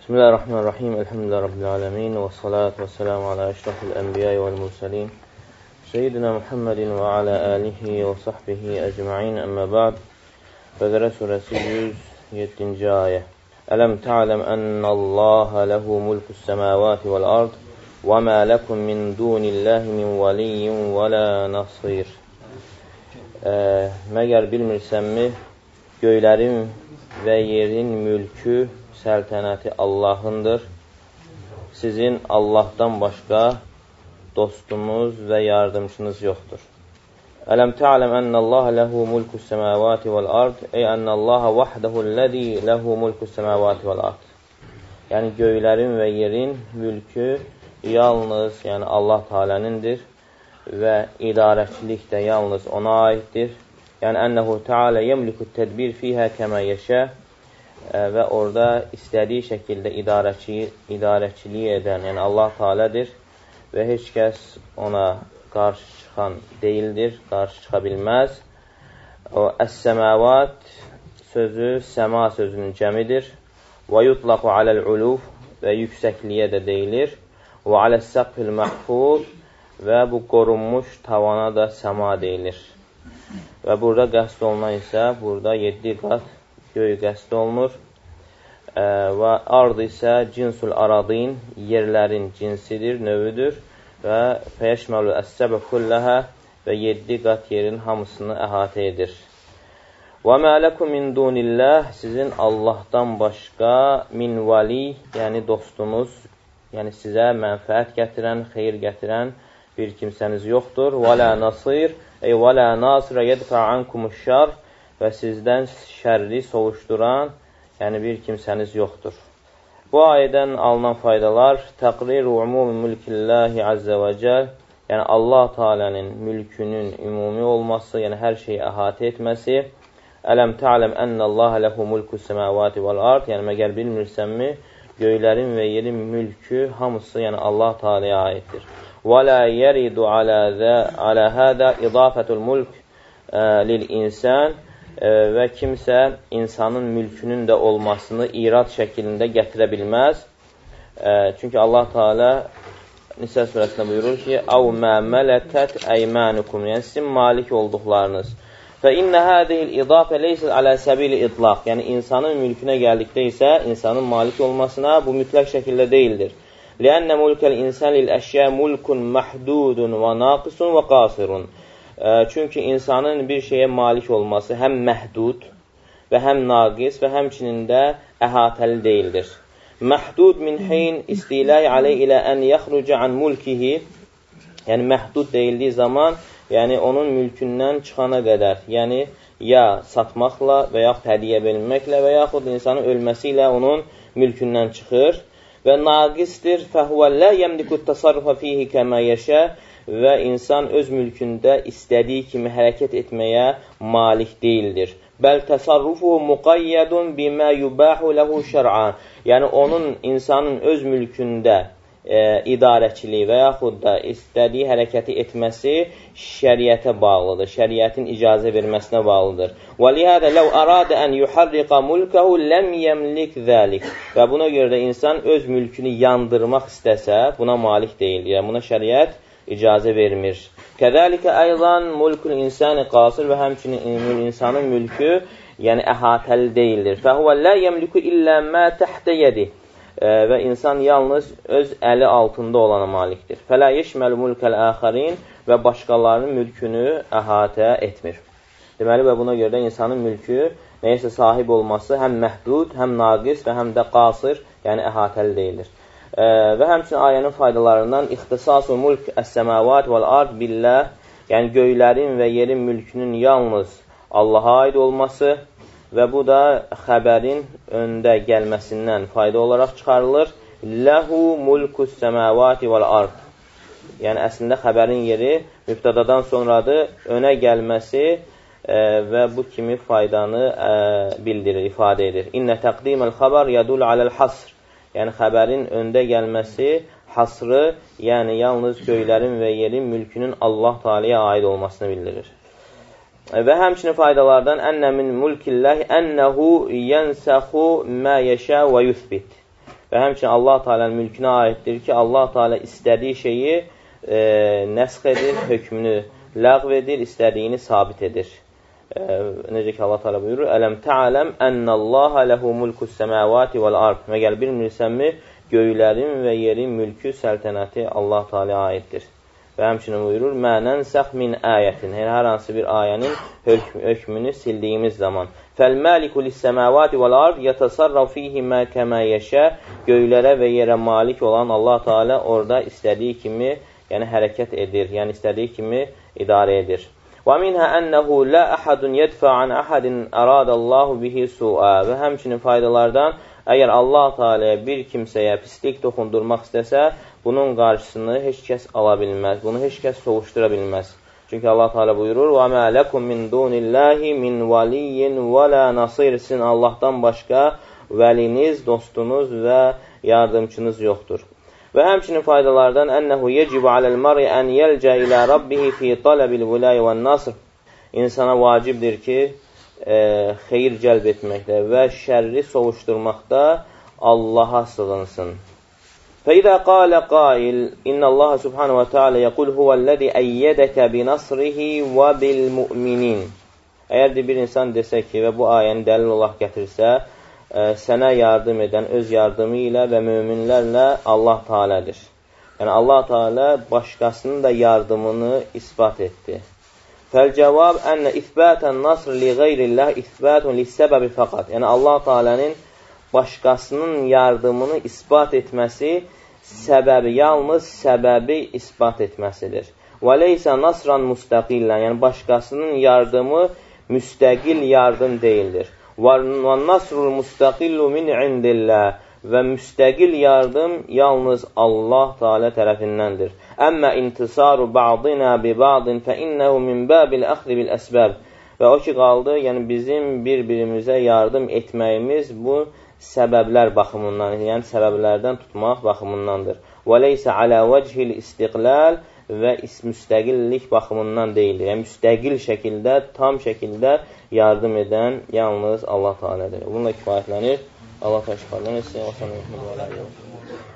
Bismillahirrahmanirrahim. Elhamdülillahi Rabbil alemin. Və salatu və selamu ala əşrafil ənbiyayı vəl mursalin. Seyyidina Muhammedin və ala alihi və sahbihi əcma'in. Əmmə ba'd. Bəqərə surəsi 107-ci ayə. Ələm ta'ləm ənəllaha ləhu mulkus səməvati vəl ard və mə ləkum min dunillahi min valiyyin və lə nasir. Məgər bilmirsənmi, göylərin və yerin mülkü, səltənəti Allahındır. Sizin Allahdan başqa dostunuz və yardımcınız yoxdur. Ələm ta'ləm ənəllaha ləhu mulkus səməvati vəl ard. Ey ənəllaha vəhdəhullezî ləhu mulkus səməvati vəl ard. Yəni göylərin və yerin mülkü yalnız Allah Teala'nındır və idarəçilik də yalnız ona aiddir. Yəni ənəhu Teala yemliku tədbir fiyhə kəmə yeşə. Və orada istədiyi şəkildə idarəçiliyi edən, yəni Allah Teala'dır və heç kəs ona qarşı çıxan deyildir, qarşı çıxa bilməz. O əs-səməvat sözü səma sözünün cəmidir. Və yutlaqu aləl-uluf və yüksəkliyə də deyilir. Və aləs-səqfil məhfuz və bu qorunmuş tavana da səma deyilir. Və burada qəsd olunan isə burada 7 qat göy qəsd olunur və ard isə cinsul aradin, yerlərin cinsidir, növüdür və fəyəşməlu əs-səbə kulləhə və 7 qat yerin hamısını əhatə edir. Və mə ləkum min dunilləh, sizin Allahdan başqa min vali, yəni dostunuz, yəni sizə mənfəət gətirən, xeyir gətirən bir kimsəniz yoxdur. Və lə nasir, ey və lə nasirə yədfə ankumuşşar, və sizdən şərri sovuşduran, yəni bir kimsəniz yoxdur. Bu ayədən alınan faydalar, təqrir umumi mülkilləhi əzzə və cəl, yəni Allah Teala'nın mülkünün ümumi olması, yəni hər şeyi əhatə etməsi. Ələm ta'ləm ənəllaha ləhu mulkus səməvati vəl ard, yəni məgər bilmirsənmi, göylərin və yerin mülkü hamısı, yəni Allah Teala'ya aiddir. Və lə yəridu alə hədə idafətul mulk lil insan, və kimsə insanın mülkünün də olmasını irad şəklində gətirə bilməz. Çünki Allah Teala Nisə surəsində buyurur ki, əv mə mələkət əymənukum, yəni sizin malik olduqlarınız. Fə innə hədihil idafə leysil alə səbili itlaq, yəni insanın mülkünə gəldikdə isə insanın malik olmasına bu mütləq şəkildə deyildir. Ləənnə mulkəl insan lil əşyə mulkun məhdudun və naqisun və qasirun. Çünki insanın bir şeyə malik olması həm məhdud və həm naqis və həmçinin də əhatəli deyildir. Məhdud min hin istiləy aleyh ilə ən yaxruca an mulkihi, yəni məhdud deyildiyi zaman, yəni onun mülkündən çıxana qədər, yəni ya satmaqla və yaxud hədiyə verilməklə və yaxud insanın ölməsi ilə onun mülkündən çıxır. Və naqisdir, fəhvəllə yəmlikut təsarrufa fihi kəmə yeşə, və insan öz mülkündə istədiyi kimi hərəkət etməyə malik deyildir. Bəl təsarrufu muqayyədun bimə yubahu ləhu şər'an. Yəni, insanın öz mülkündə idarəçiliyi və yaxud da istədiyi hərəkəti etməsi şəriətə bağlıdır, şəriətin icazə verməsinə bağlıdır. Və lihədə ləv əradə ən yuharriqa mulkəhu ləm yəmlik zəlik. Və buna görə də insan öz mülkünü yandırmaq istəsə, buna malik deyil. Yəni, buna şəriət icazə vermir. Kədəlikə əyzan mulkul insani qasir, və həmçinin insanın mülkü, yəni əhatəli deyildir. Fəhvə lə yəmliku illə mə təhtə yedi, və insan yalnız öz əli altında olana malikdir. Fələ yeşməl mulkəl əxərin, və başqalarının mülkünü əhatə etmir. Deməli, və buna görə də insanın mülkü neyəsə sahib olması həm məhdud, həm naqis və həm də qasir, yəni əhatəli deyildir. Və həmçinin ayənin faydalarından ixtisasu mulk əs-səməvat vəl ard billah, yəni göylərin və yerin mülkünün yalnız Allaha aid olması və bu da xəbərin öndə gəlməsindən fayda olaraq çıxarılır. Ləhu mulkus səməvati vəl ard. Yəni əslində xəbərin yeri mübtədadan sonradır, önə gəlməsi və bu kimi faydanı bildirir, ifadə edir. İnnə təqdiməl xəbər yədul aləl hasr. Yəni, xəbərin öndə gəlməsi, hasrı, yəni yalnız göylərin və yerin mülkünün Allah Teala'ya aid olmasını bildirir. Və həmçinin faydalardan ennə min mulkilləhi ennəhu yənsəxu mə yeşə və yuthbit. və həmçinin Allah Teala'nın mülkünə aiddir ki, Allah Teala istədiyi şeyi nəsx edir, hökmünü ləğv edir, istədiyini sabit edir. Necə ki Allah Teala buyurur: "Ələm ta'lem ennallaha lehu mulkus semawati vel ard." Məgər bilmirsənmi, göylərin və yerin mülkü, səltənəti Allah Teala'ya aiddir. Və həmçinin buyurur: "Mə nənsəx min ayətin." Hər hansı bir ayənin hökmünü sildiyimiz zaman. "Fəl-məliku lis-semawati vel-ard yetasarrafu fihimə kəmə yeşə." Göylərə və yerə malik olan Allah Teala orada istədiyi kimi, yəni hərəkət edir, yəni istədiyi kimi idarə edir. Və minhə ənəhu la ahadun yedfə an ahadin aradallahu bihi su'a. Və həmçinin faydalardan, əgər Allah Teala'ya bir kimsəyə pislik toxundurmaq istəsə, bunun qarşısını heç kəs ala bilməz, bunu heç kəs soğuşdura bilməz. Çünki Allah Teala buyurur: "Və mə lekum min dunillahi min valiyyin və la nasir." Sizin Allahdan başqa vəliniz, dostunuz və yardımçınız yoxdur. Və həmçinin faydalardan ənəhu yecibu aləl mər'i ən yəlcə ilə rabbihi fi talabil vəlayi və nasr. İnsana vacibdir ki, xeyir cəlb etməkdə və şərri soğuşdurmaqda Allaha sığınsın. فَإِذَا قَالَ قَائِلٍ إِنَّ اللَّهَ سُبْحَانَهُ وَتَعَالَى يَقُولُ هُوَ الَّذِي أَيَّدَكَ بِنَصْرِهِ وَبِالْمُؤْمِنِينَ. Əgər bir insan desə ki, və bu ayəni dəlil olaraq gətirsə, sənə yardım edən öz yardımı ilə və möminlərlə Allah Teala'dır. Yəni Allah Teala başqasının da yardımını isbat etdi. Fəl-cavab ənə isbətən nasr li qeyrillah isbətun lis-səbəbi fəqat. Yəni Allah Teala'nın başqasının yardımını isbat etməsi səbəbi, yalnız səbəbi isbat etməsidir. Və leysə nasran müstəqillən, yəni başqasının yardımı müstəqil yardım deyildir. Və nasrul müstəqillu min indillah, və müstəqil yardım yalnız Allah Teala tərəfindəndir. Əmmə intisaru ba'dina bi ba'din fə innəhu min babil əxzi bil əsbəb. Və o ki qaldı, yəni bizim bir-birimizə yardım etməyimiz bu səbəblər baxımından, yəni səbəblərdən tutmaq baxımındandır. Və leysə alə vəchil istiqlal, və müstəqillik baxımından deyildir. Yəni müstəqil şəkildə, tam şəkildə yardım edən yalnız Allah Teala'dır. Bununla kifayətlənir. Allah təşəkkür etsin.